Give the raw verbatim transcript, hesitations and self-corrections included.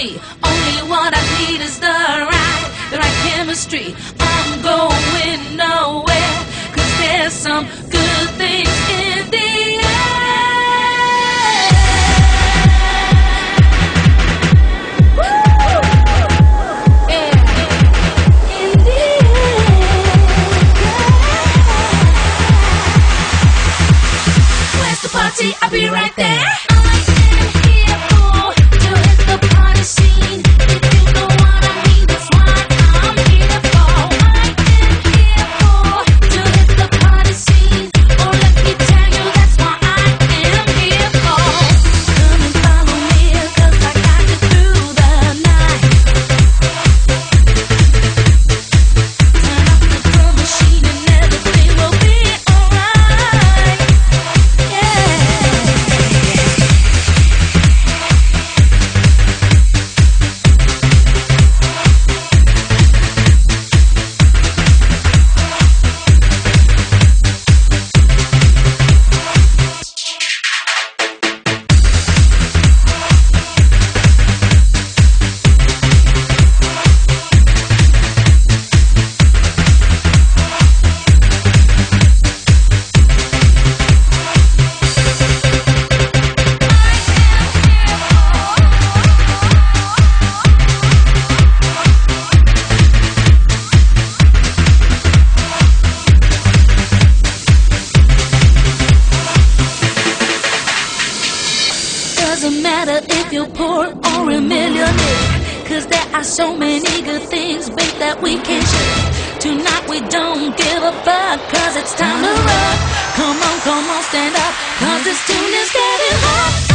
me. Only what I need is the right, the right chemistry. I'm going nowhere, cause there's some good things in the air. I'll be right there. I am here for to hit the party scene. If you know what I mean, that's what I'm here for. I am here for to hit the party scene. Oh, let me tell you, that's what I am here for. Come and follow me, cause I got you through the night. Turn off the drum machine and everything will be alright. Yeah. Doesn't matter if you're poor or a millionaire, cause there are so many good things, babe, that we can share. Tonight we don't give a fuck, cause it's time to rock. Come on, come on, stand up, cause this tune is getting hot.